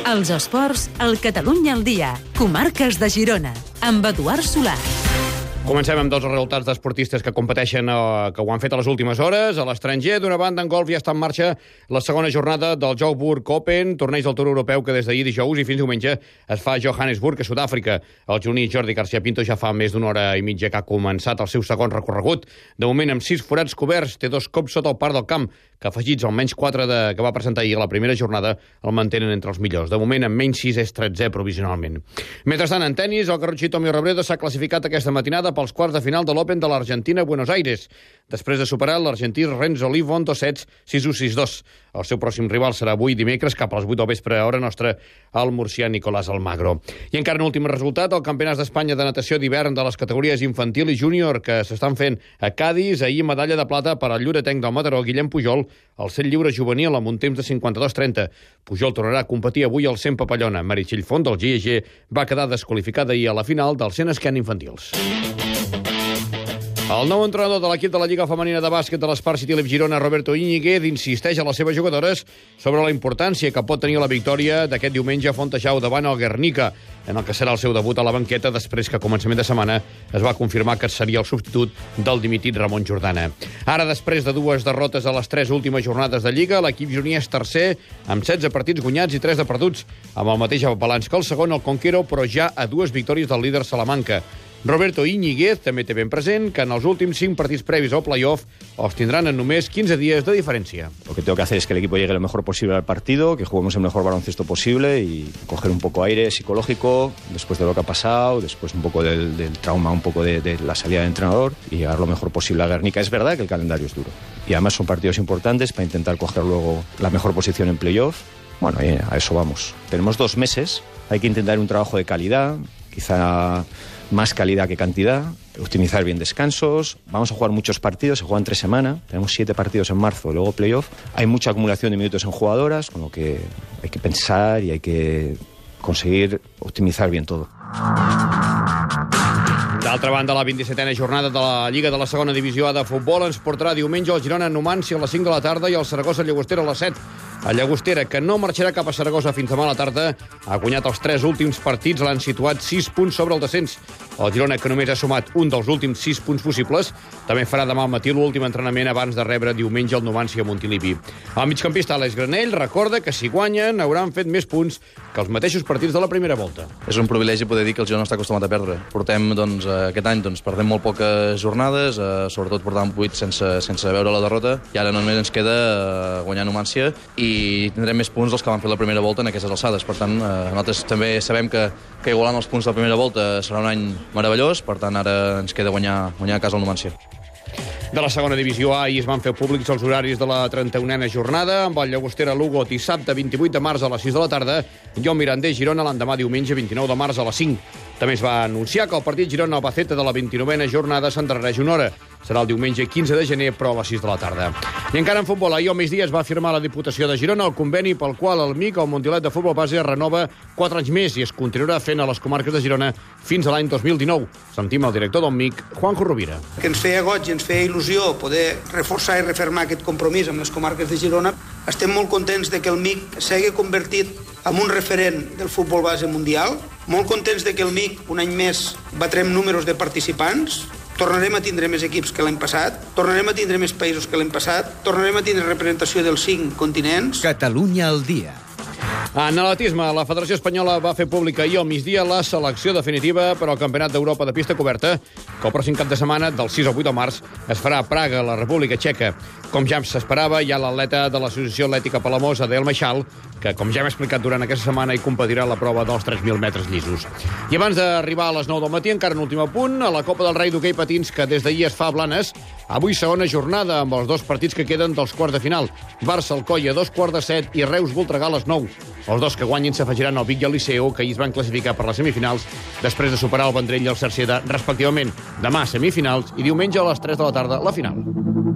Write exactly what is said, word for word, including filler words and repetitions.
Els esports, al Catalunya al dia. Comarques de Girona, amb Eduard Solà. Comencem amb dos resultats d'esportistes que competeixen, eh, que ho han fet a les últimes hores. A l'estranger, d'una banda, en golf ja està en marxa la segona jornada del Joburg Open, torneig del Tour Europeu que des d'ahir dijous i fins diumenge es fa a Johannesburg, a Sud-àfrica. El juní Jordi García Pinto ja fa més d'una hora i mitja que ha començat el seu segon recorregut. De moment, amb sis forats coberts, té dos cops sota el par del camp, que afegits almenys quatre de, que va presentar ahir a la primera jornada el mantenen entre els millors. De moment, amb menys sis és tretzè provisionalment. Mentrestant, en tenis, el garrotxí Tommy Robredo s'ha classificat aquesta matinada pels quarts de final de l'Open de l'Argentina a Buenos Aires, després de superar l'argentí Renzo Olivo en dos sets, sis u sis dos. El seu pròxim rival serà avui dimecres, cap a les vuit del vespre a hora nostra, el murcià Nicolás Almagro. I encara un últim resultat, el Campionat d'Espanya de natació d'hivern de les categories infantil i júnior que s'estan fent a Cadis. Ahir medalla de plata per al lliuretenc del Mataró, Guillem Pujol, al cent lliure juvenil amb un temps de cinquanta-dos trenta. Pujol tornarà a competir avui al cent papallona. Meritxell Font, del G I G, va quedar desqualificada ahir a la final del cent esquena infantils. El nou entrenador de l'equip de la Lliga Femenina de Bàsquet de l'Spar City Lev Girona, Roberto Íñiguez, insisteix a les seves jugadores sobre la importància que pot tenir la victòria d'aquest diumenge a Fontejau davant el Guernica, en el que serà el seu debut a la banqueta després que a començament de setmana es va confirmar que seria el substitut del dimitit Ramon Jordana. Ara, després de dues derrotes a les tres últimes jornades de Lliga, l'equip gironí és tercer amb setze partits guanyats i tres de perduts, amb el mateix balanç que el segon, el Conquero, però ja a dues victòries del líder Salamanca. Roberto Íñiguez també té ben present que en els últims cinc partits previs al playoff els tindran en només quinze dies de diferència. Lo que tengo que hacer es que el equipo llegue lo mejor posible al partido, que juguemos el mejor baloncesto posible y coger un poco aire psicológico después de lo que ha pasado, después un poco del, del trauma, un poco de, de la salida del entrenador y llegar lo mejor posible a Guernica. Es verdad que el calendario es duro y además son partidos importantes para intentar coger luego la mejor posición en playoff. Bueno, y a eso vamos. Tenemos dos meses, hay que intentar un trabajo de calidad, quizá más calidad que cantidad, optimizar bien descansos. Vamos a jugar muchos partidos, se juegan tres semanas, tenemos siete partidos en marzo, luego playoff. Hay mucha acumulación de minutos en jugadoras, con lo que hay que pensar y hay que conseguir optimizar bien todo. D'altra banda, la vint-i-setena jornada de la Lliga de la segona divisió A de futbol ens portarà diumenge el Girona Numancia a les cinc de la tarda i el Saragossa Llagostera a les set. El Llagostera, que no marxarà cap a Saragossa fins demà a la tarda, ha guanyat els tres últims partits, l'han situat sis punts sobre el descens. El Girona, que només ha sumat un dels últims sis punts possibles, també farà demà al matí l'últim entrenament abans de rebre diumenge el Numancia a Montilivi. El migcampista Àlex Granell recorda que si guanyen hauran fet més punts que els mateixos partits de la primera volta. És un privilegi poder dir que el Girona està acostumat a perdre. Portem, doncs, aquest any doncs, perdem molt poques jornades, eh, sobretot portàvem vuit sense, sense veure la derrota, i ara només ens queda eh, guanyar Numancia i tindrem més punts dels que van fer la primera volta en aquestes alçades. Per tant, eh, nosaltres també sabem que, que igualant els punts de la primera volta serà un any meravellós, per tant ara ens queda guanyar, guanyar a casa el Numancia. De la segona divisió A ahir es van fer públics els horaris de la trenta-unena jornada, amb el Llagostera Lugo dissabte vint-i-vuit de març a les sis de la tarda i el Mirandés Girona l'endemà diumenge vint-i-nou de març a les cinc. També es va anunciar que el partit Girona-Albacete de la vint-i-novena jornada s'endarrereix una hora. Serà el diumenge quinze de gener, però a les sis de la tarda. I encara en futbol, ahir al migdia es va firmar la Diputació de Girona el conveni pel qual el M I C, el Mundialet de Futbol Base, renova quatre anys més i es continuarà fent a les comarques de Girona fins a l'any dos mil dinou. Sentim el director del M I C, Juanjo Rovira. Que ens feia goig i ens feia il·lusió poder reforçar i refermar aquest compromís amb les comarques de Girona. Estem molt contents de que el M I C s'hagi convertit en un referent del futbol base mundial. Molt contents de que el M I C un any més batrem números de participants. Tornarem a tindre més equips que l'any passat, tornarem a tindre més països que l'any passat, tornarem a tindre representació dels cinc continents. Catalunya al dia. En atletisme, la Federació Espanyola va fer pública ahir al migdia la selecció definitiva per al Campionat d'Europa de pista coberta, que el pròxim cap de setmana, del sis al vuit de març, es farà a Praga, la República Txeca. Com ja s'esperava, hi ha l'atleta de l'Associació Atlètica Palamós, Adel Meixal, que, com ja hem explicat durant aquesta setmana, hi competirà a la prova dels tres mil metres llisos. I abans d'arribar a les nou del matí, encara un últim apunt, a la Copa del Rei d'hoquei patins, que des d'ahir es fa a Blanes, avui segona jornada amb els dos partits que queden dels quarts de final. Barça-Alcoi a dos quarts de set i Reus-Voltregà a les nou. Els dos que guanyin s'afegiran al Vic i al Liceu, que ahir es van classificar per les semifinals, després de superar el Vendrell i el Cerceda, respectivament. Demà semifinals i diumenge a les tres de la tarda la final.